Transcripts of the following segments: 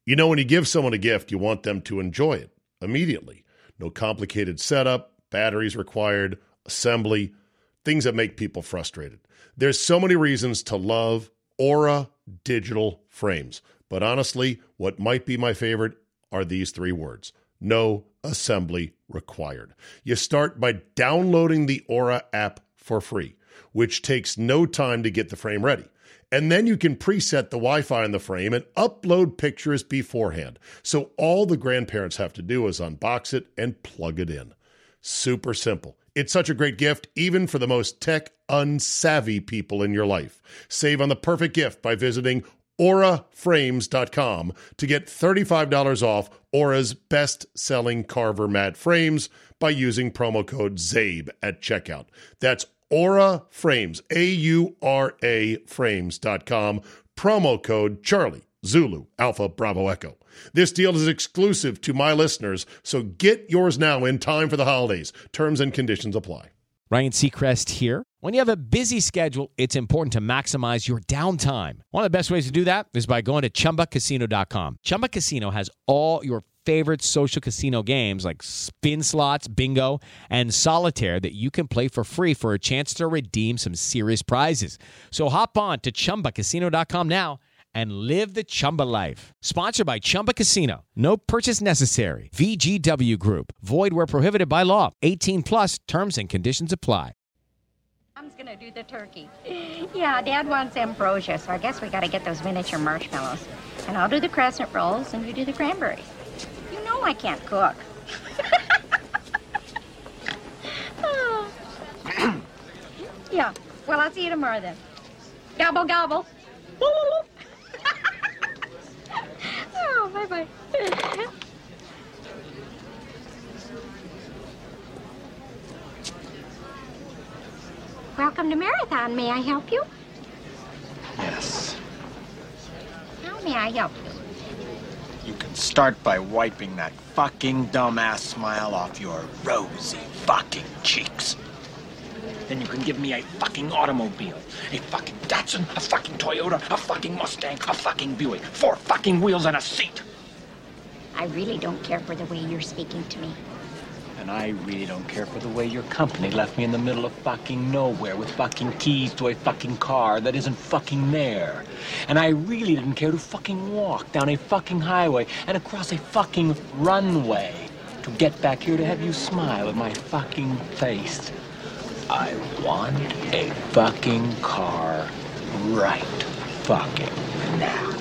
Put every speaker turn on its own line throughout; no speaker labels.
You know, when you give someone a gift, you want them to enjoy it immediately. No complicated setup, batteries required, assembly, things that make people frustrated. There's so many reasons to love Aura digital frames. But honestly, what might be my favorite are these 3 words. No assembly required. You start by downloading the Aura app for free, which takes no time to get the frame ready. And then you can preset the Wi-Fi in the frame and upload pictures beforehand. So all the grandparents have to do is unbox it and plug it in. Super simple. It's such a great gift, even for the most tech-unsavvy people in your life. Save on the perfect gift by visiting auraframes.com to get $35 off Aura's best-selling Carver matte frames by using promo code ZABE at checkout. That's Aura Frames, A-U-R-A frames.com, promo code Charlie, Zulu, Alpha, Bravo, Echo. This deal is exclusive to my listeners, so get yours now in time for the holidays. Terms and conditions apply.
Ryan Seacrest here. When you have a busy schedule, it's important to maximize your downtime. One of the best ways to do that is by going to ChumbaCasino.com. Chumba Casino has all your favorite social casino games like spin slots, bingo, and solitaire that you can play for free for a chance to redeem some serious prizes. So hop on to ChumbaCasino.com now and live the Chumba life. Sponsored by Chumba Casino. No purchase necessary. VGW Group. Void where prohibited by law. 18 plus terms and conditions apply.
Mom's gonna do the turkey. Yeah, Dad wants ambrosia, so I guess we gotta get those miniature marshmallows. And I'll do the crescent rolls and you do the cranberries. You know I can't cook. Oh. Yeah, well, I'll see you tomorrow then. Gobble, gobble. Oh, bye-bye. Welcome to Marathon. May I help you?
Yes.
How may I help you?
You can start by wiping that fucking dumbass smile off your rosy fucking cheeks. Then you can give me a fucking automobile, a fucking Datsun, a fucking Toyota, a fucking Mustang, a fucking Buick, 4 fucking wheels and a seat.
I really don't care for the way you're speaking to me.
And I really don't care for the way your company left me in the middle of fucking nowhere with fucking keys to a fucking car that isn't fucking there. And I really didn't care to fucking walk down a fucking highway and across a fucking runway to get back here to have you smile at my fucking face. I want a fucking car right fucking now.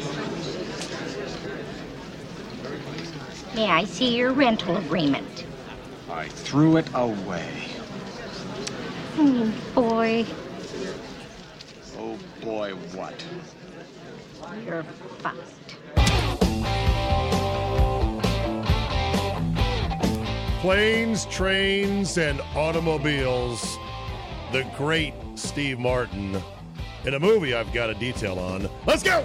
May I see your rental agreement?
I threw it away.
Oh, boy.
Oh boy, what?
You're fucked.
Planes, trains, and automobiles. The great Steve Martin in a movie I've got a detail on. Let's go!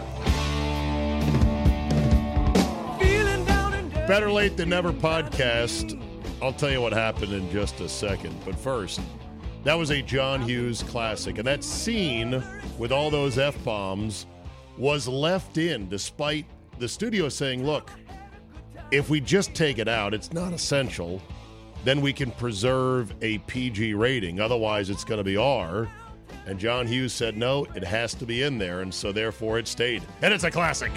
Better Late Than Never podcast. I'll tell you what happened in just a second. But first, that was a John Hughes classic. And that scene with all those F-bombs was left in despite the studio saying, look, if we just take it out, it's not essential, then we can preserve a PG rating. Otherwise, it's going to be R. And John Hughes said, no, it has to be in there. And so therefore it stayed. And it's a classic.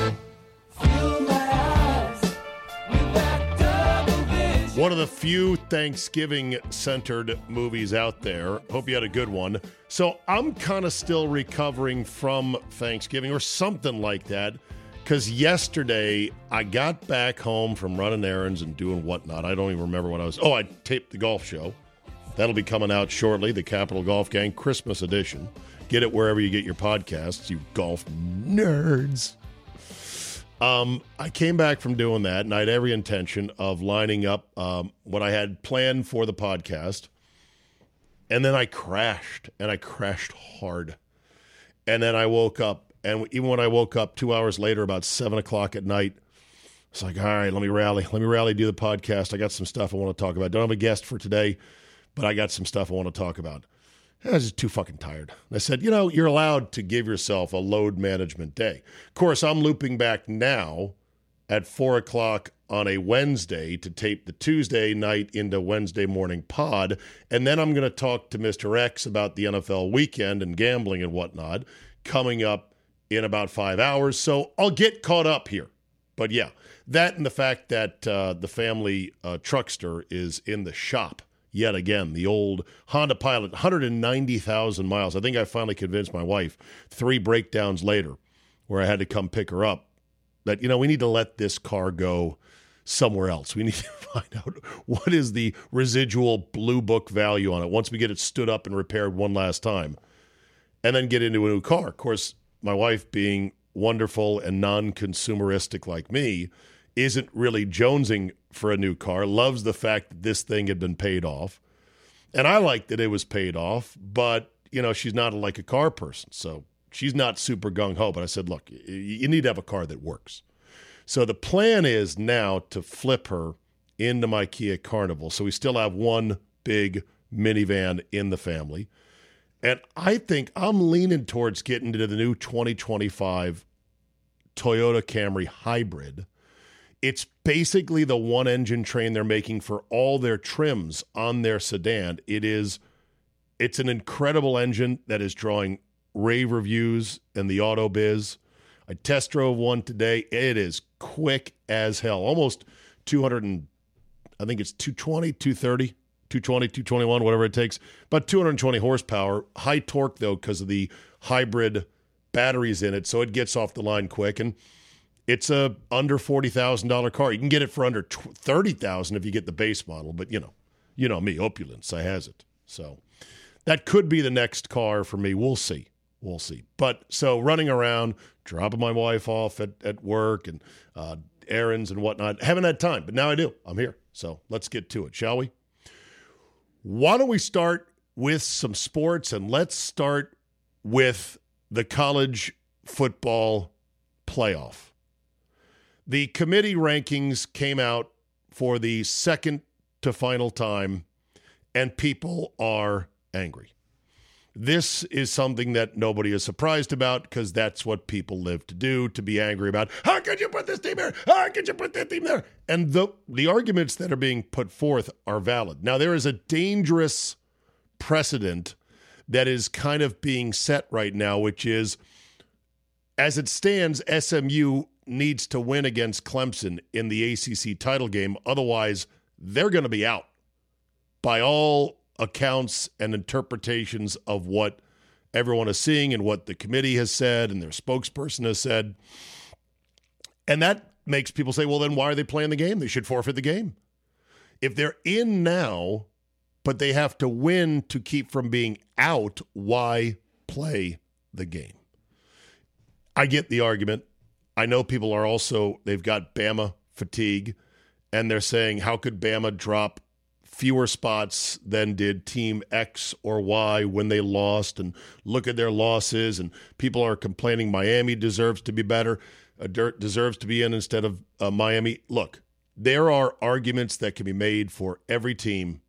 One of the few Thanksgiving-centered movies out there. Hope you had a good one. So I'm kind of still recovering from Thanksgiving or something like that, because yesterday I got back home from running errands and doing whatnot. I don't even remember what I was. Oh, I taped the golf show. That'll be coming out shortly, the Capital Golf Gang Christmas edition. Get it wherever you get your podcasts, you golf nerds. I came back from doing that, and I had every intention of lining up what I had planned for the podcast. And then I crashed, and I crashed hard. And then I woke up, and even when I woke up 2 hours later, about 7 o'clock at night, it's like, all right, let me rally, do the podcast. I got some stuff I want to talk about. Don't have a guest for today, but I got some stuff I want to talk about. I was just too fucking tired. I said, you're allowed to give yourself a load management day. Of course, I'm looping back now at 4 o'clock on a Wednesday to tape the Tuesday night into Wednesday morning pod. And then I'm going to talk to Mr. X about the NFL weekend and gambling and whatnot coming up in about 5 hours. So I'll get caught up here. But yeah, that and the fact that the family truckster is in the shop yet again. The old Honda Pilot, 190,000 miles. I think I finally convinced my wife 3 breakdowns later where I had to come pick her up that, we need to let this car go somewhere else. We need to find out what is the residual blue book value on it once we get it stood up and repaired one last time and then get into a new car. Of course, my wife being wonderful and non-consumeristic like me isn't really jonesing for a new car, loves the fact that this thing had been paid off. And I like that it was paid off, but, she's not like a car person. So she's not super gung-ho. But I said, look, you need to have a car that works. So the plan is now to flip her into my Kia Carnival. So we still have one big minivan in the family. And I think I'm leaning towards getting into the new 2025 Toyota Camry Hybrid. It's basically the one-engine train they're making for all their trims on their sedan. It's an incredible engine that is drawing rave reviews in the auto biz. I test drove one today. It is quick as hell. Almost 200 and I think it's 220, 230, 220, 221, whatever it takes. About 220 horsepower. High torque, though, because of the hybrid batteries in it, so it gets off the line quick. And it's a under $40,000 car. You can get it for under $30,000 if you get the base model. But you know me, opulence. I has it. So that could be the next car for me. We'll see. But so running around, dropping my wife off at work and errands and whatnot. Haven't had time, but now I do. I'm here. So let's get to it, shall we? Why don't we start with some sports, and let's start with the college football playoff. The committee rankings came out for the second to final time, and people are angry. This is something that nobody is surprised about because that's what people live to do, to be angry about. How could you put this team here? How could you put that team there? And the arguments that are being put forth are valid. Now, there is a dangerous precedent that is kind of being set right now, which is, as it stands, SMU needs to win against Clemson in the ACC title game. Otherwise, they're going to be out by all accounts and interpretations of what everyone is seeing and what the committee has said and their spokesperson has said. And that makes people say, well, then why are they playing the game? They should forfeit the game. If they're in now, but they have to win to keep from being out, why play the game? I get the argument. I know people are also, they've got Bama fatigue, and they're saying, how could Bama drop fewer spots than did Team X or Y when they lost, and look at their losses, and people are complaining Miami deserves to be better, deserves to be in instead of Miami. Look, there are arguments that can be made for every team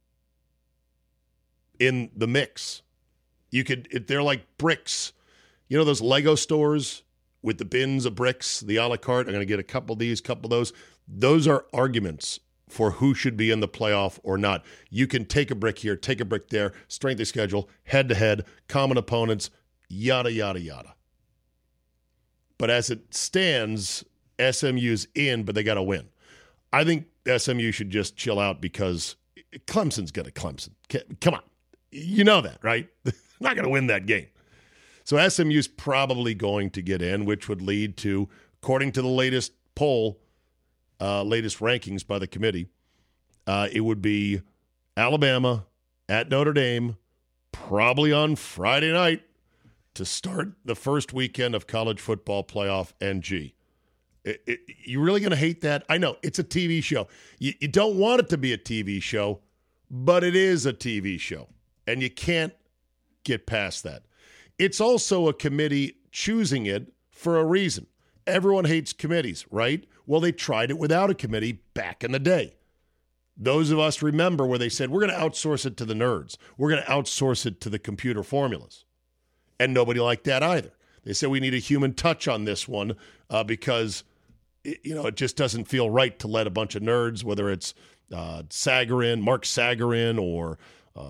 in the mix. They're like bricks. You know those Lego stores with the bins of bricks, the a la carte? I'm going to get a couple of these, couple of those. Those are arguments for who should be in the playoff or not. You can take a brick here, take a brick there, strength of schedule, head-to-head, common opponents, yada, yada, yada. But as it stands, SMU's in, but they got to win. I think SMU should just chill out because Clemson's going to Clemson. Come on. You know that, right? Not going to win that game. So SMU's probably going to get in, which would lead to, according to the latest poll, latest rankings by the committee, it would be Alabama at Notre Dame, probably on Friday night, to start the first weekend of college football playoff NG. You really going to hate that? I know, it's a TV show. You don't want it to be a TV show, but it is a TV show, and you can't get past that. It's also a committee choosing it for a reason. Everyone hates committees, right? Well, they tried it without a committee back in the day. Those of us remember where they said, we're going to outsource it to the nerds. We're going to outsource it to the computer formulas. And nobody liked that either. They said we need a human touch on this one because, it just doesn't feel right to let a bunch of nerds, whether it's Mark Sagarin, or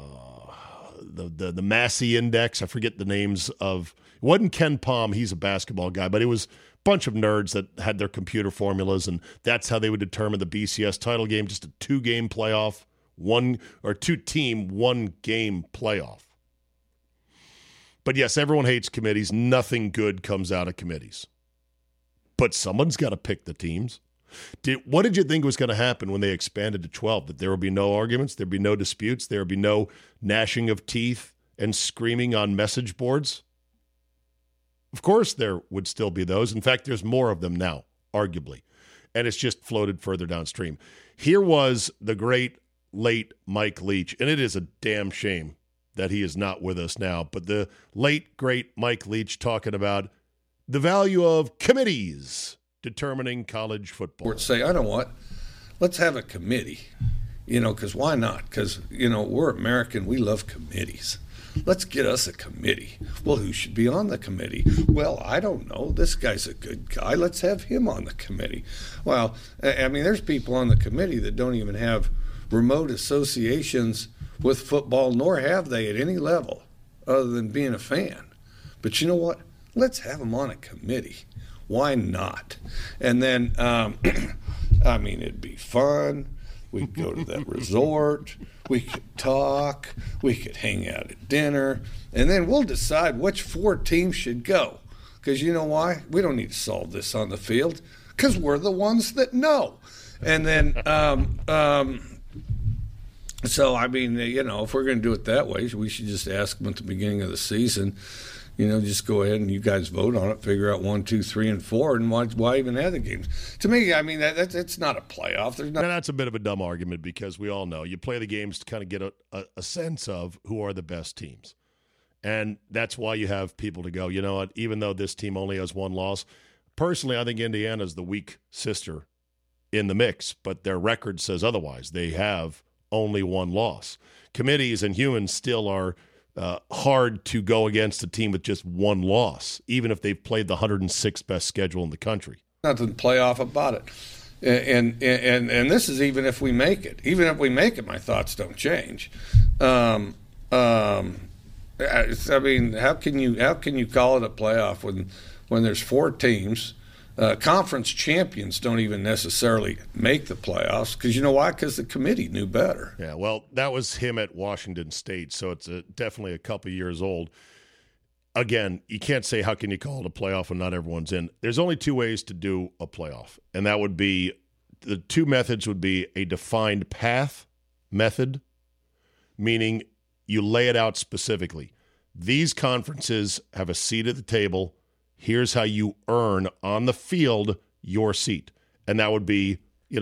the Massey Index. I forget the names of. It wasn't Ken Palm. He's a basketball guy, but it was a bunch of nerds that had their computer formulas, and that's how they would determine the BCS title game. Just a 2-game playoff, 2-team, 1-game playoff. But yes, everyone hates committees. Nothing good comes out of committees. But someone's got to pick the teams. What did you think was going to happen when they expanded to 12? That there would be no arguments, there'd be no disputes, there would be no gnashing of teeth and screaming on message boards? Of course there would still be those. In fact, there's more of them now, arguably. And it's just floated further downstream. Here was the great, late Mike Leach, and it is a damn shame that he is not with us now, but the late, great Mike Leach talking about the value of committees determining college football.
Say, I know what, let's have a committee, because why not? Because, we're American, we love committees. Let's get us a committee. Well, who should be on the committee? Well, I don't know. This guy's a good guy. Let's have him on the committee. Well, there's people on the committee that don't even have remote associations with football, nor have they at any level other than being a fan. But you know what? Let's have them on a committee. Why not? And then, it'd be fun. We'd go to that resort. We could talk. We could hang out at dinner. And then we'll decide which 4 teams should go. Because you know why? We don't need to solve this on the field. Because we're the ones that know. And then, so, if we're going to do it that way, we should just ask them at the beginning of the season, just go ahead and you guys vote on it, figure out 1, 2, 3, and 4, and why even have the games? To me, that's not a playoff.
That's a bit of a dumb argument because we all know you play the games to kind of get a sense of who are the best teams. And that's why you have people to go, you know what, even though this team only has 1 loss, personally, I think Indiana's the weak sister in the mix, but their record says otherwise. They have only 1 loss. Committees and humans still are hard to go against a team with just 1 loss, even if they've played the 106th best schedule in the country.
Nothing playoff about it. And this is even if we make it. Even if we make it, my thoughts don't change. How can you call it a playoff when there's 4 teams? Conference champions don't even necessarily make the playoffs because you know why? Because the committee knew better.
Yeah, well, that was him at Washington State, so it's definitely a couple years old. Again, you can't say how can you call it a playoff when not everyone's in. There's only 2 ways to do a playoff, and that would be the 2 methods would be a defined path method, meaning you lay it out specifically. These conferences have a seat at the table. Here's how you earn on the field your seat. And that would be,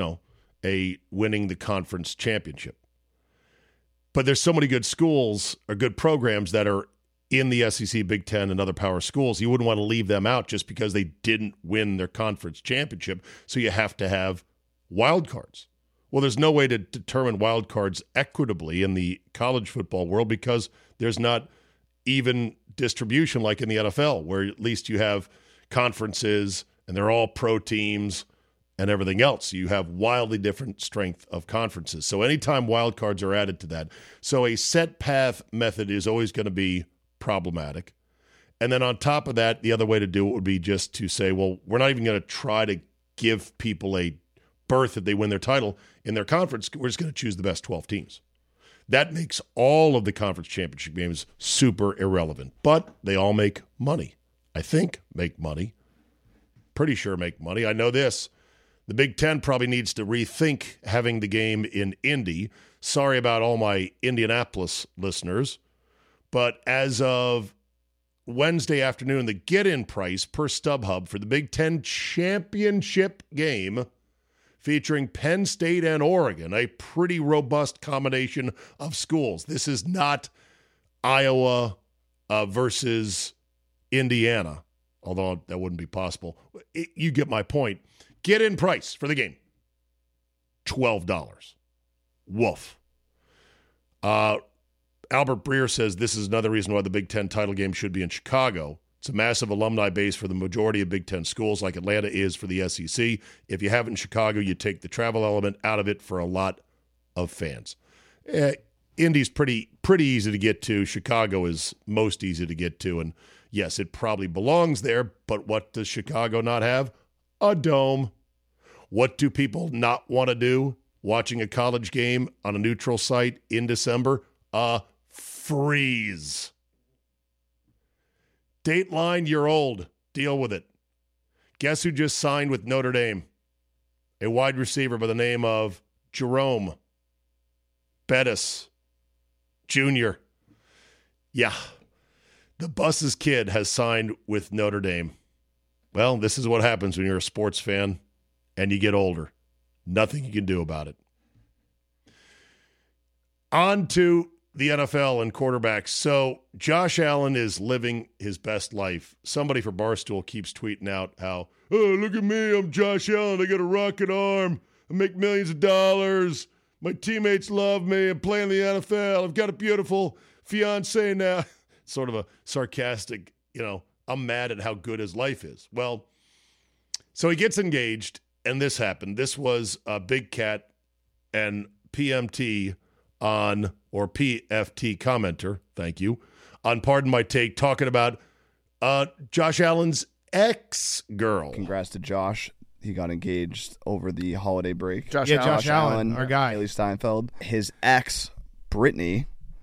a winning the conference championship. But there's so many good schools or good programs that are in the SEC, Big Ten, and other power schools. You wouldn't want to leave them out just because they didn't win their conference championship. So you have to have wild cards. Well, there's no way to determine wild cards equitably in the college football world because there's not even distribution like in the NFL, where at least you have conferences and they're all pro teams and everything else. You have wildly different strength of conferences. So anytime wild cards are added to that. So a set path method is always going to be problematic. And then on top of that, the other way to do it would be just to say, well, we're not even going to try to give people a berth if they win their title in their conference. We're just going to choose the best 12 teams. That makes all of the conference championship games super irrelevant. But they all make money. I think make money. Pretty sure make money. I know this. The Big Ten probably needs to rethink having the game in Indy. Sorry about all my Indianapolis listeners. But as of Wednesday afternoon, the get-in price per StubHub for the Big Ten championship game featuring Penn State and Oregon, a pretty robust combination of schools. This is not Iowa versus Indiana, although that wouldn't be possible. You get my point. Get in price for the game, $12. Woof. Albert Breer says this is another reason why the Big Ten title game should be in Chicago. It's a massive alumni base for the majority of Big Ten schools, like Atlanta is for the SEC. If you have it in Chicago, you take the travel element out of it for a lot of fans. Indy's pretty easy to get to. Chicago is most easy to get to. And yes, it probably belongs there, but what does Chicago not have? A dome. What do people not want to do watching a college game on a neutral site in December? Freeze. Dateline, you're old. Deal with it. Guess who just signed with Notre Dame? A wide receiver by the name of Jerome Bettis Jr. Yeah. The Bus's kid has signed with Notre Dame. Well, this is what happens when you're a sports fan and you get older. Nothing you can do about it. On to the NFL and quarterbacks. So Josh Allen is living his best life. Somebody for Barstool keeps tweeting out how, oh, look at me, I'm Josh Allen. I got a rocket arm. I make millions of dollars. My teammates love me. I'm playing the NFL. I've got a beautiful fiance now. Sort of a sarcastic, I'm mad at how good his life is. Well, so he gets engaged, and this happened. This was Big Cat and PMT or PFT commenter, thank you, on Pardon My Take, talking about Josh Allen's ex-girl.
Congrats to Josh. He got engaged over the holiday break.
Josh Allen, our guy.
Haley Steinfeld. His ex, Brittany,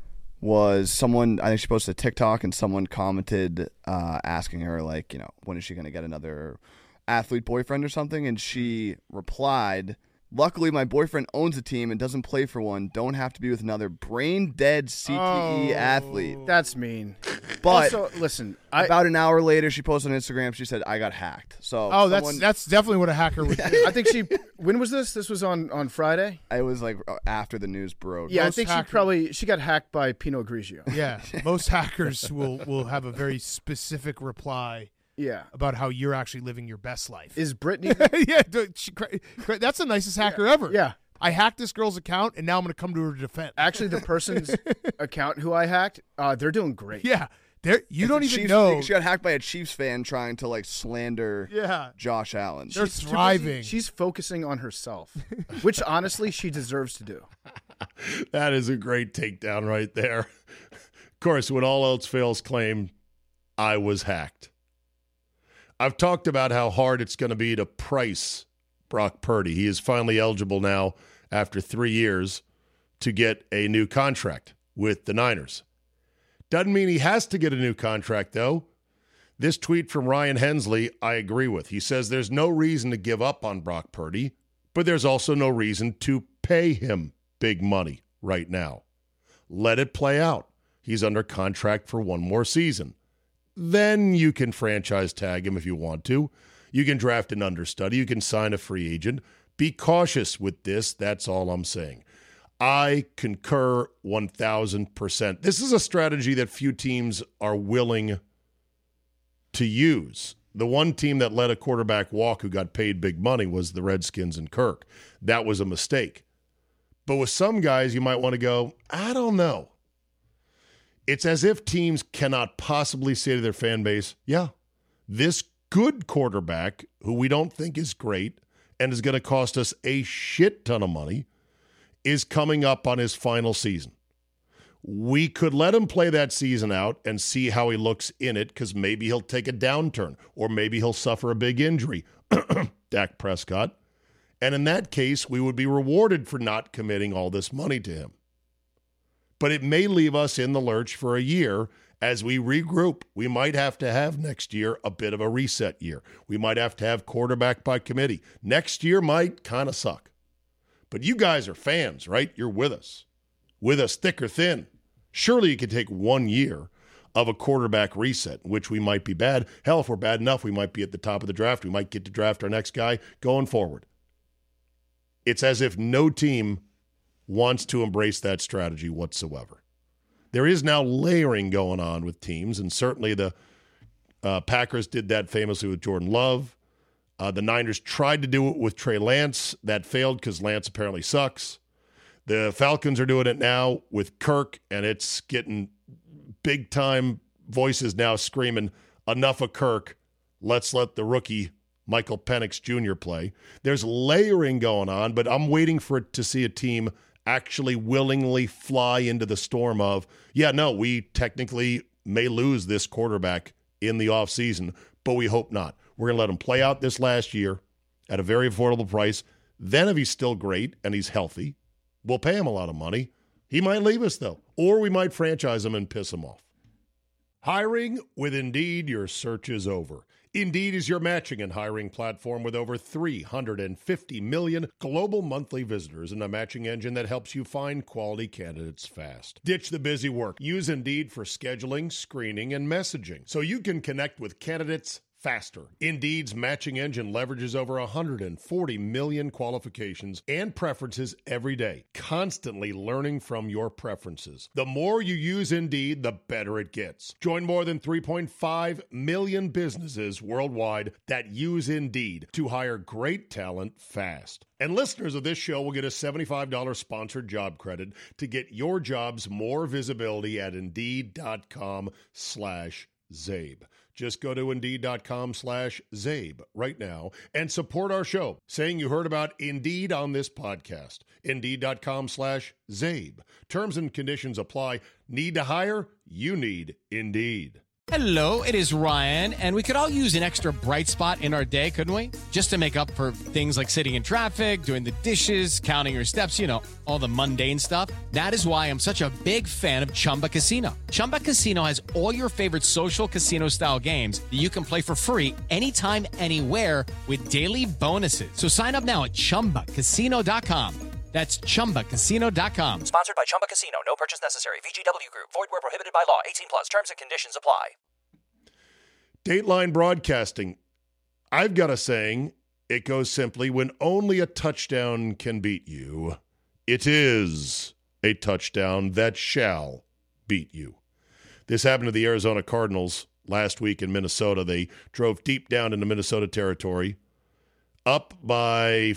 was someone, I think she posted a TikTok, and someone commented asking her, when is she going to get another athlete boyfriend or something? And she replied, luckily, my boyfriend owns a team and doesn't play for one. Don't have to be with another brain-dead CTE athlete.
That's mean.
But
also, listen,
about an hour later, she posted on Instagram, she said, I got hacked. So
that's definitely what a hacker would do.
I think when was this? This was on Friday?
It was after the news broke.
Yeah, most I think she got hacked by Pinot Grigio.
Yeah, most hackers will have a very specific reply.
Yeah,
about how you're actually living your best life.
Is Brittany?
Yeah, that's the nicest hacker ever.
Yeah,
I hacked this girl's account, and now I'm going to come to her defense.
Actually, the person's account who I hacked, they're doing great.
Yeah, you don't even know.
She got hacked by a Chiefs fan trying to slander Josh Allen.
They're thriving.
She's focusing on herself, which honestly she deserves to do.
That is a great takedown right there. Of course, when all else fails, claim I was hacked. I've talked about how hard it's going to be to price Brock Purdy. He is finally eligible now after 3 years to get a new contract with the Niners. Doesn't mean he has to get a new contract, though. This tweet from Ryan Hensley, I agree with. He says there's no reason to give up on Brock Purdy, but there's also no reason to pay him big money right now. Let it play out. He's under contract for one more season. Then you can franchise tag him if you want to. You can draft an understudy. You can sign a free agent. Be cautious with this. That's all I'm saying. I concur 1,000%. This is a strategy that few teams are willing to use. The one team that let a quarterback walk who got paid big money was the Redskins and Kirk. That was a mistake. But with some guys, you might want to go, I don't know. It's as if teams cannot possibly say to their fan base, yeah, this good quarterback, who we don't think is great and is going to cost us a shit ton of money, is coming up on his final season. We could let him play that season out and see how he looks in it, because maybe he'll take a downturn or maybe he'll suffer a big injury, Dak Prescott. And in that case, we would be rewarded for not committing all this money to him. But it may leave us in the lurch for a year as we regroup. We might have to have next year a bit of a reset year. We might have to have quarterback by committee. Next year might kind of suck. But you guys are fans, right? You're with us thick or thin. Surely you could take 1 year of a quarterback reset, in which we might be bad. Hell, if we're bad enough, we might be at the top of the draft. We might get to draft our next guy going forward. It's as if no team wants to embrace that strategy whatsoever. There is now layering going on with teams, and certainly the Packers did that famously with Jordan Love. The Niners tried to do it with Trey Lance. That failed because Lance apparently sucks. The Falcons are doing it now with Kirk, and it's getting big-time voices now screaming, enough of Kirk. Let's let the rookie Michael Penix Jr. play. There's layering going on, but I'm waiting for it to see a team actually willingly fly into the storm of, we technically may lose this quarterback in the offseason, but we hope not. We're going to let him play out this last year at a very affordable price. Then if he's still great and he's healthy, we'll pay him a lot of money. He might leave us, though, or we might franchise him and piss him off. Hiring with Indeed, your search is over. Indeed is your matching and hiring platform with over 350 million global monthly visitors and a matching engine that helps you find quality candidates fast. Ditch the busy work. Use Indeed for scheduling, screening, and messaging so you can connect with candidates faster. Indeed's matching engine leverages over 140 million qualifications and preferences every day, constantly learning from your preferences. The more you use Indeed, the better it gets. Join more than 3.5 million businesses worldwide that use Indeed to hire great talent fast. And listeners of this show will get a $75 sponsored job credit to get your jobs more visibility at Indeed.com/Zabe. Just go to Indeed.com/Zabe right now and support our show, saying you heard about Indeed on this podcast. Indeed.com/Zabe. Terms and conditions apply. Need to hire? You need Indeed.
Hello, it is Ryan, and we could all use an extra bright spot in our day, couldn't we? Just to make up for things like sitting in traffic, doing the dishes, counting your steps, all the mundane stuff. That is why I'm such a big fan of Chumba Casino. Chumba Casino has all your favorite social casino-style games that you can play for free anytime, anywhere with daily bonuses. So sign up now at ChumbaCasino.com. That's ChumbaCasino.com.
Sponsored by Chumba Casino. No purchase necessary. VGW Group. Void where prohibited by law. 18+. Terms and conditions apply.
Dateline Broadcasting. I've got a saying. It goes simply, when only a touchdown can beat you, it is a touchdown that shall beat you. This happened to the Arizona Cardinals last week in Minnesota. They drove deep down into Minnesota territory, up by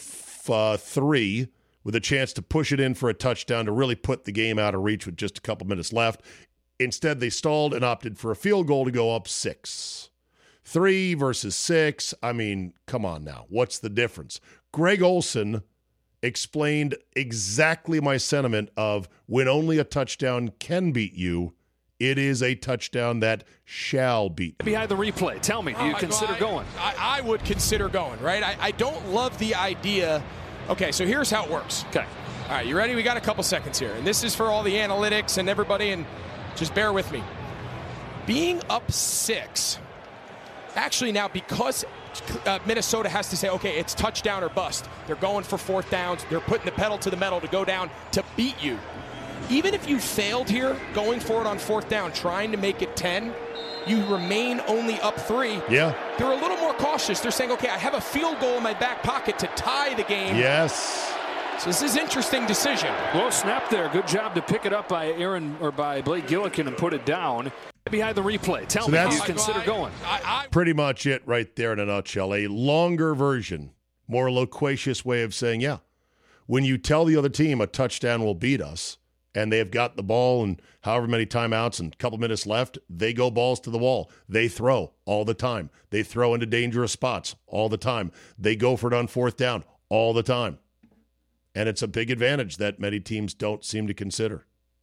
3, with a chance to push it in for a touchdown to really put the game out of reach with just a couple minutes left. Instead, they stalled and opted for a field goal to go up 6. 3 versus 6. I mean, come on now. What's the difference? Greg Olsen explained exactly my sentiment of when only a touchdown can beat you, it is a touchdown that shall beat you.
Behind the replay, tell me, do you consider going?
I would consider going, right? I don't love the idea. Okay, so here's how it works.
Okay.
All right, you ready? We got a couple seconds here. And this is for all the analytics and everybody, and just bear with me. Being up 6, actually now because Minnesota has to say, okay, it's touchdown or bust. They're going for 4th downs. They're putting the pedal to the metal to go down to beat you. Even if you failed here, going for it on 4th down, trying to make it 10, you remain only up 3.
Yeah.
They're a little more cautious. They're saying, okay, I have a field goal in my back pocket to tie the game.
Yes.
So this is an interesting decision.
Well, snap there. Good job to pick it up by by Blake Gillikin and put it down. Behind the replay, tell me, do you consider going?
Pretty much it right there in a nutshell. A longer version, more loquacious way of saying, yeah, when you tell the other team a touchdown will beat us, and they've got the ball and however many timeouts and a couple minutes left, they go balls to the wall. They throw all the time. They throw into dangerous spots all the time. They go for it on 4th down all the time. And it's a big advantage that many teams don't seem to consider.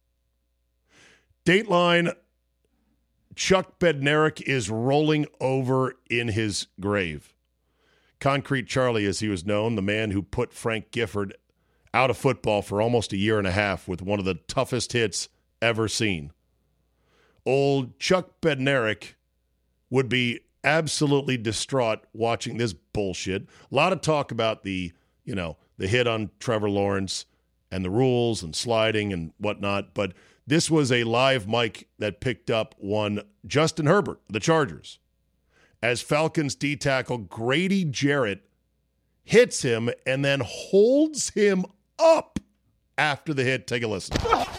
Dateline, Chuck Bednarik is rolling over in his grave. Concrete Charlie, as he was known, the man who put Frank Gifford out of football for almost a year and a half with one of the toughest hits ever seen. Old Chuck Bednarik would be absolutely distraught watching this bullshit. A lot of talk about the hit on Trevor Lawrence and the rules and sliding and whatnot, but this was a live mic that picked up one Justin Herbert, the Chargers, as Falcons D-tackle Grady Jarrett hits him and then holds him up after the hit. Take a listen.
Thanks,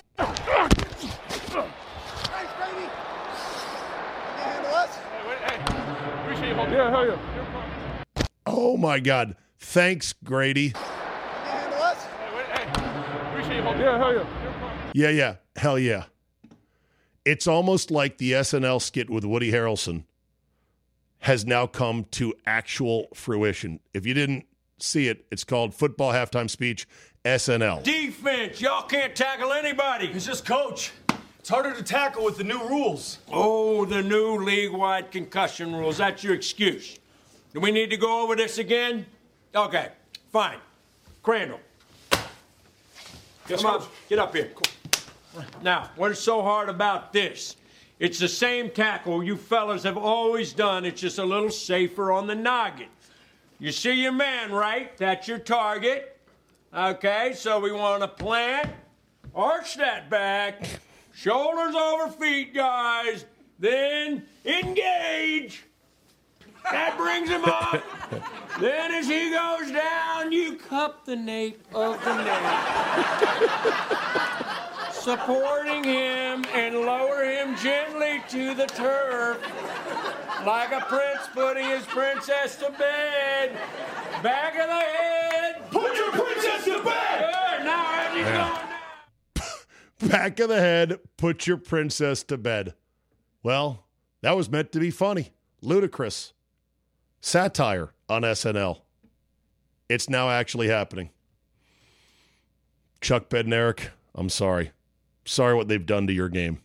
Grady. Can you handle us?
Hey, appreciate you holding. Yeah.
Oh, my God. Thanks, Grady.
Can you handle us?
Hey, appreciate
Yeah, hell yeah.
Yeah, hell yeah. It's almost like the SNL skit with Woody Harrelson has now come to actual fruition. If you didn't see it, it's called Football Halftime Speech SNL.
Defense, y'all can't tackle anybody.
It's just coach. It's harder to tackle with the new rules.
Oh, the new league-wide concussion rules. That's your excuse. Do we need to go over this again? Okay, fine. Crandall.
Yes,
Come on,
Coach.
get up here. Now, what's so hard about this? It's the same tackle you fellas have always done. It's just a little safer on the noggin. You see your man, right? That's your target. Okay, so we want to plant, arch that back, shoulders over feet, guys. Then engage. That brings him up. Then as he goes down, you cup the nape of the neck. Supporting him and lower him gently to the turf. Like a prince putting his princess to bed. Back of the head.
Put your princess to bed!
Good, now as he's going down.
Back of the head, put your princess to bed. Well, that was meant to be funny. Ludicrous. Satire on SNL. It's now actually happening. Chuck Bednarik, I'm sorry. Sorry what they've done to your game.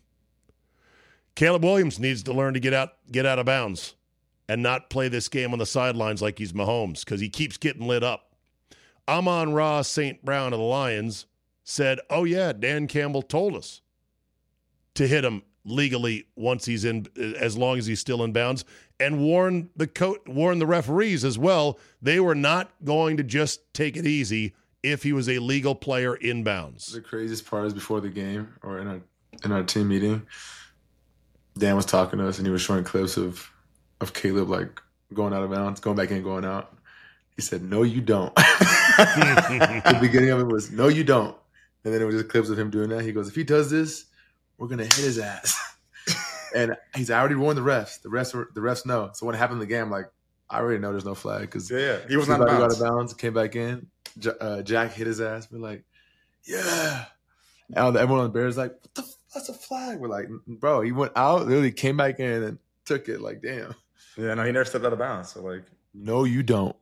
Caleb Williams needs to learn to get out of bounds and not play this game on the sidelines like he's Mahomes because he keeps getting lit up. Amon-Ra St. Brown of the Lions said, oh, yeah, Dan Campbell told us to hit him legally once he's in, as long as he's still in bounds, and warned the referees as well. They were not going to just take it easy if he was a legal player in bounds.
The craziest part is before the game or in our team meeting, Dan was talking to us and he was showing clips of Caleb like going out of bounds, going back in, going out. He said, no, you don't. The beginning of it was, no, you don't. And then it was just clips of him doing that. He goes, if he does this, we're going to hit his ass. And I already warned the refs. The refs know. So when it happened in the game, I'm like, I already know there's no flag because
he was not
out of bounds, came back in. Jack hit his ass. We're like, yeah. And everyone on the Bears like, what the? That's a flag. We're like, bro, he went out, literally came back in and took it. Like, damn.
Yeah, no, he never stepped out of bounds. So like,
no, you don't.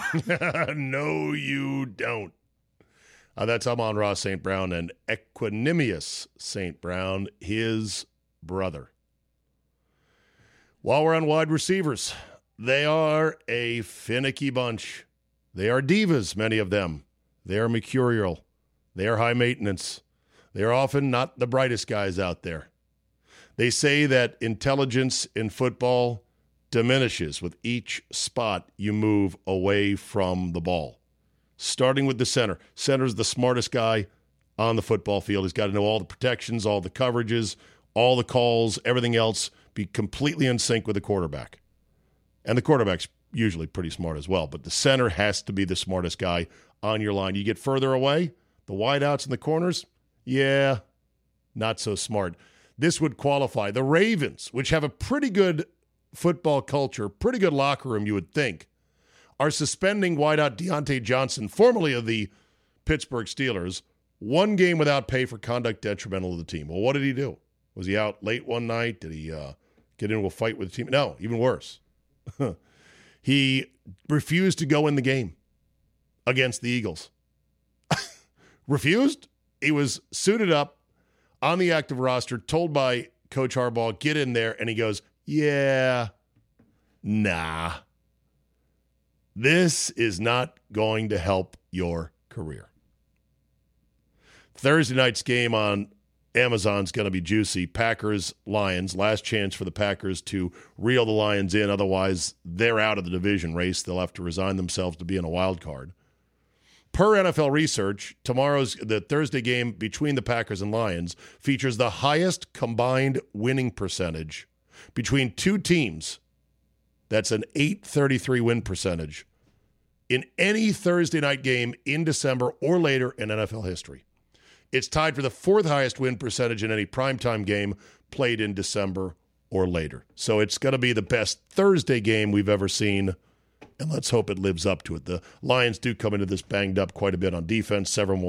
No, you don't. That's Amon-Ra St. Brown and Equanimous St. Brown, his brother. While we're on wide receivers, they are a finicky bunch. They are divas, many of them. They are mercurial. They are high maintenance. They are often not the brightest guys out there. They say that intelligence in football diminishes with each spot you move away from the ball. Starting with the center. Center's the smartest guy on the football field. He's got to know all the protections, all the coverages, all the calls, everything else, be completely in sync with the quarterback. And the quarterback's usually pretty smart as well, but the center has to be the smartest guy on your line. You get further away, the wideouts in the corners, yeah, not so smart. This would qualify. The Ravens, which have a pretty good football culture, pretty good locker room, you would think, are suspending wideout Deontay Johnson, formerly of the Pittsburgh Steelers, 1 game without pay for conduct detrimental to the team. Well, what did he do? Was he out late one night? Did he get into a fight with the team? No, even worse. He refused to go in the game against the Eagles. Refused? He was suited up on the active roster, told by Coach Harbaugh, get in there, and he goes, yeah, nah. This is not going to help your career. Thursday night's game on Amazon's going to be juicy. Packers-Lions. Last chance for the Packers to reel the Lions in. Otherwise, they're out of the division race. They'll have to resign themselves to being a wild card. Per NFL research, the Thursday game between the Packers and Lions features the highest combined winning percentage between two teams. That's an .833 win percentage in any Thursday night game in December or later in NFL history. It's tied for the 4th highest win percentage in any primetime game played in December or later. So it's going to be the best Thursday game we've ever seen, and let's hope it lives up to it. The Lions do come into this banged up quite a bit on defense, several more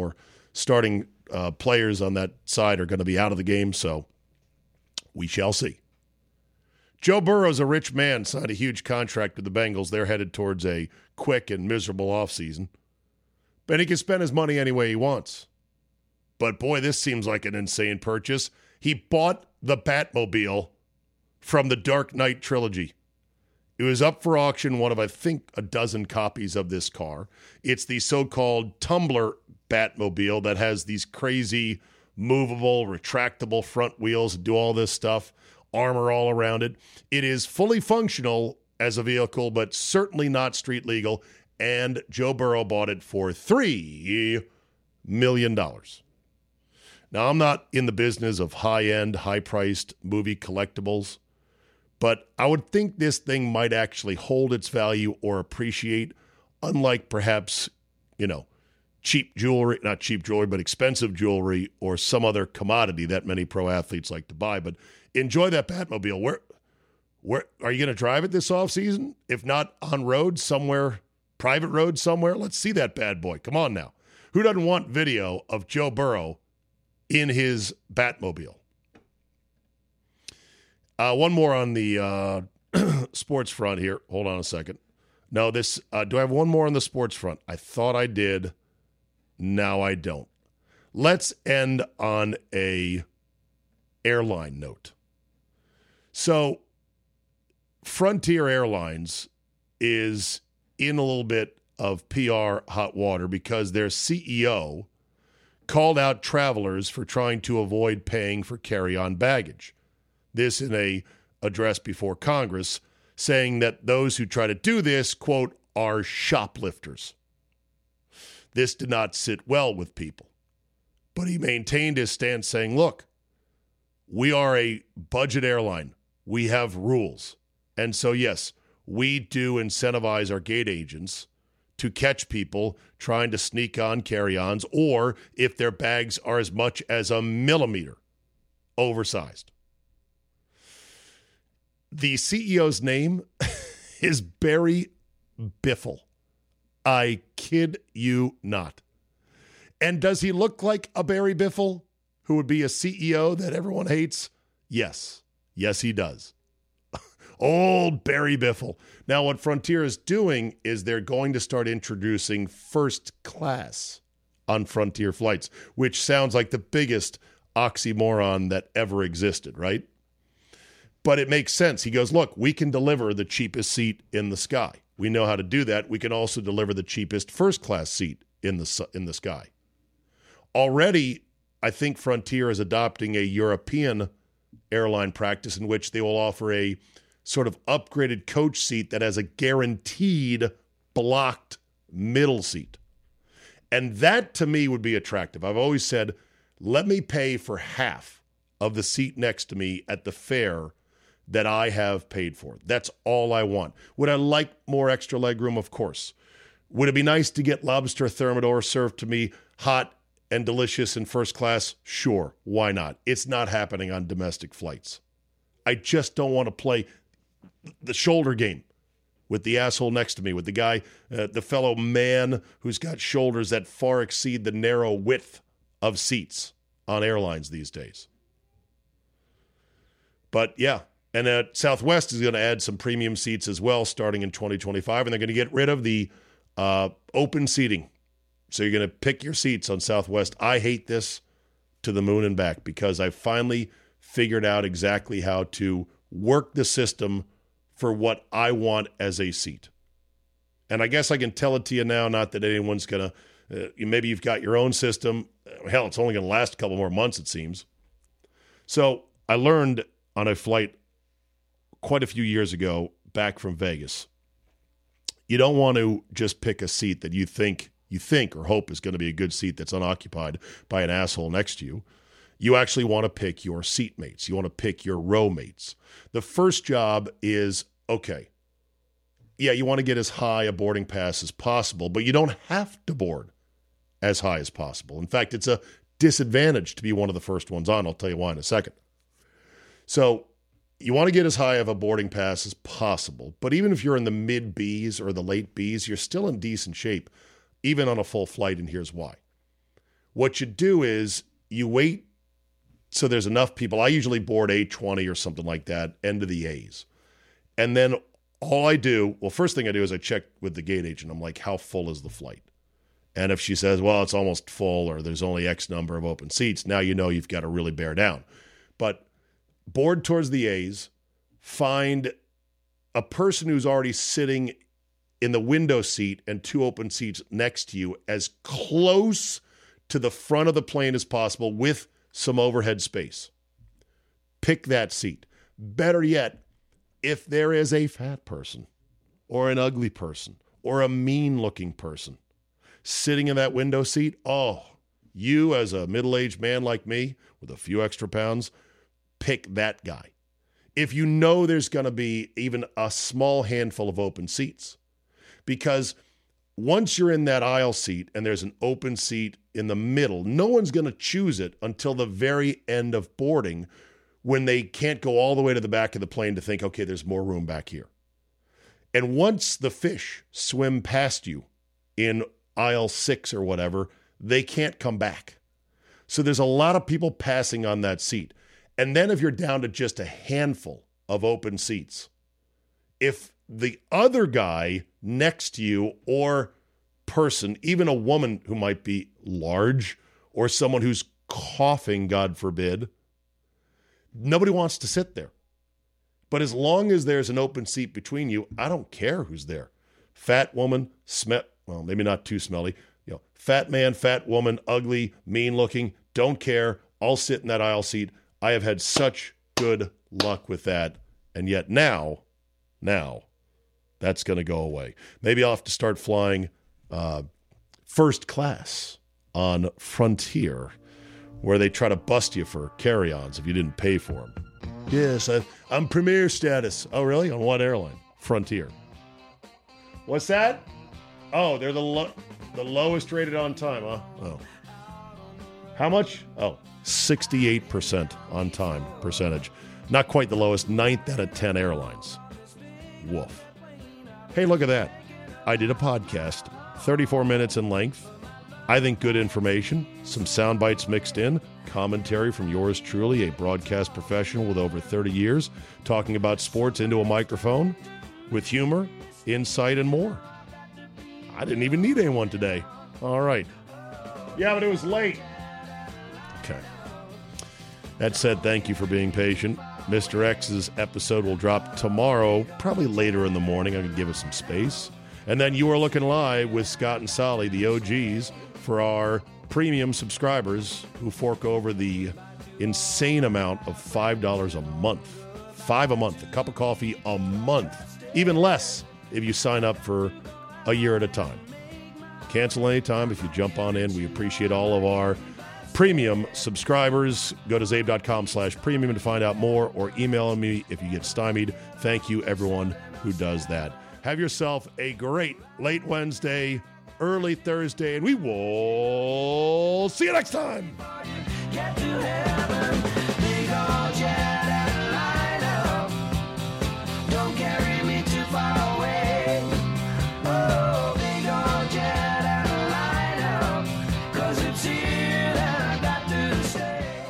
starting players on that side are going to be out of the game, so we shall see. Joe Burrow's a rich man, signed a huge contract with the Bengals. They're headed towards a quick and miserable offseason. But he can spend his money any way he wants. But boy, this seems like an insane purchase. He bought the Batmobile from the Dark Knight trilogy. It was up for auction, one of, I think, a dozen copies of this car. It's the so-called Tumbler Batmobile that has these crazy, movable, retractable front wheels and do all this stuff, armor all around it. It is fully functional as a vehicle, but certainly not street legal, and Joe Burrow bought it for $3 million. Now, I'm not in the business of high-end, high-priced movie collectibles, but I would think this thing might actually hold its value or appreciate, unlike perhaps, cheap jewelry, not cheap jewelry, but expensive jewelry or some other commodity that many pro athletes like to buy. But enjoy that Batmobile. Where are you going to drive it this offseason? If not on road somewhere, private road somewhere, let's see that bad boy. Come on now. Who doesn't want video of Joe Burrow in his Batmobile? One more on the sports front here. Hold on a second. No, do I have one more on the sports front? I thought I did. Now I don't. Let's end on a airline note. So Frontier Airlines is in a little bit of PR hot water because their CEO called out travelers for trying to avoid paying for carry-on baggage. This in a address before Congress, saying that those who try to do this, quote, are shoplifters. This did not sit well with people. But he maintained his stance saying, look, we are a budget airline. We have rules. And so, yes, we do incentivize our gate agents to catch people trying to sneak on carry-ons or if their bags are as much as a millimeter oversized. The CEO's name is Barry Biffle. I kid you not. And does he look like a Barry Biffle who would be a CEO that everyone hates? Yes. Yes, he does. Old Barry Biffle. Now, what Frontier is doing is they're going to start introducing first class on Frontier flights, which sounds like the biggest oxymoron that ever existed, right? But it makes sense. He goes, look, we can deliver the cheapest seat in the sky. We know how to do that. We can also deliver the cheapest first-class seat in the sky. Already, I think Frontier is adopting a European airline practice in which they will offer a sort of upgraded coach seat that has a guaranteed blocked middle seat. And that, to me, would be attractive. I've always said, let me pay for half of the seat next to me at the fare that I have paid for. That's all I want. Would I like more extra legroom? Of course. Would it be nice to get lobster thermidor served to me hot and delicious in first class? Sure. Why not? It's not happening on domestic flights. I just don't want to play the shoulder game with the asshole next to me, with the guy, the fellow man who's got shoulders that far exceed the narrow width of seats on airlines these days. But yeah, and Southwest is going to add some premium seats as well starting in 2025, and they're going to get rid of the open seating. So you're going to pick your seats on Southwest. I hate this to the moon and back because I finally figured out exactly how to work the system for what I want as a seat. And I guess I can tell it to you now, not that anyone's going to, maybe you've got your own system. Hell, it's only going to last a couple more months, it seems. So I learned on a flight quite a few years ago back from Vegas, you don't want to just pick a seat that you think or hope is going to be a good seat that's unoccupied by an asshole next to you. You actually want to pick your seat mates. You want to pick your row mates. The first job is, okay, yeah, you want to get as high a boarding pass as possible, but you don't have to board as high as possible. In fact, it's a disadvantage to be one of the first ones on. I'll tell you why in a second. So you want to get as high of a boarding pass as possible, but even if you're in the mid Bs or the late Bs, you're still in decent shape, even on a full flight, and here's why. What you do is you wait so there's enough people. I usually board 8:20 or something like that, end of the A's. And then all I do, well, first thing I do is I check with the gate agent. I'm like, how full is the flight? And if she says, well, it's almost full or there's only X number of open seats, now you know you've got to really bear down. But board towards the A's, find a person who's already sitting in the window seat and 2 open seats next to you as close to the front of the plane as possible with some overhead space. Pick that seat. Better yet, if there is a fat person or an ugly person or a mean-looking person sitting in that window seat, you as a middle-aged man like me with a few extra pounds, pick that guy. If you know there's going to be even a small handful of open seats. Because once you're in that aisle seat and there's an open seat in the middle, no one's going to choose it until the very end of boarding when they can't go all the way to the back of the plane to think, okay, there's more room back here. And once the fish swim past you in aisle 6 or whatever, they can't come back. So there's a lot of people passing on that seat. And then if you're down to just a handful of open seats, if the other guy next to you or person, even a woman who might be large or someone who's coughing, God forbid, nobody wants to sit there. But as long as there's an open seat between you, I don't care who's there. Fat woman, well, maybe not too smelly. Fat man, fat woman, ugly, mean looking, don't care. I'll sit in that aisle seat. I have had such good luck with that. And yet now, that's going to go away. Maybe I'll have to start flying first class on Frontier, where they try to bust you for carry-ons if you didn't pay for them. Yes, I'm premier status. Oh, really? On what airline? Frontier. What's that? Oh, they're the lowest rated on time, huh? Oh. How much? Oh, 68% on time percentage. Not quite the lowest, 9th out of 10 airlines. Woof. Hey, look at that. I did a podcast, 34 minutes in length. I think good information, some sound bites mixed in, commentary from yours truly, a broadcast professional with over 30 years, talking about sports into a microphone with humor, insight, and more. I didn't even need anyone today. All right. Yeah, but it was late. Okay. That said, thank you for being patient. Mr. X's episode will drop tomorrow, probably later in the morning. I'm going to give us some space. And then You Are Looking Live with Scott and Solly, the OGs, for our premium subscribers who fork over the insane amount of $5 a month. $5 a month, a cup of coffee a month. Even less if you sign up for a year at a time. Cancel anytime if you jump on in. We appreciate all of our premium subscribers. Go to zabe.com/premium to find out more, or email me if you get stymied. Thank you, everyone who does that. Have yourself a great late Wednesday, early Thursday, and we will see you next time. Get to heaven, big old jet and line up. Don't carry me too far away. Oh, big old jet and line up, 'cause it's here that I got to stay.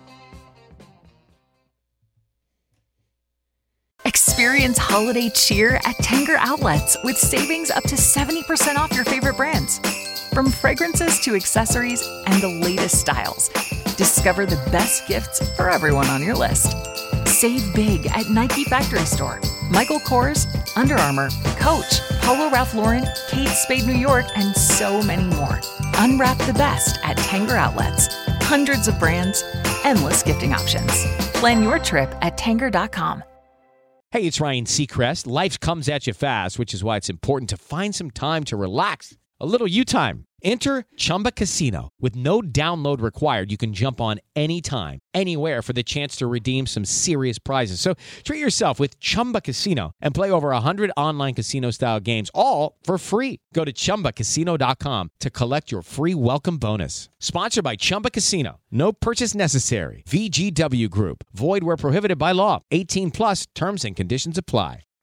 Experience holiday cheer at Tanger Outlets with savings up to 70% off your favorite brands. From fragrances to accessories and the latest styles, discover the best gifts for everyone on your list. Save big at Nike Factory Store, Michael Kors, Under Armour, Coach, Polo Ralph Lauren, Kate Spade New York, and so many more. Unwrap the best at Tanger Outlets. Hundreds of brands, endless gifting options. Plan your trip at Tanger.com.
Hey, it's Ryan Seacrest. Life comes at you fast, which is why it's important to find some time to relax. A little you time. Enter Chumba Casino. With no download required, you can jump on anytime, anywhere for the chance to redeem some serious prizes. So treat yourself with Chumba Casino and play over 100 online casino-style games, all for free. Go to ChumbaCasino.com to collect your free welcome bonus. Sponsored by Chumba Casino. No purchase necessary. VGW Group. Void where prohibited by law. 18 plus terms and conditions apply.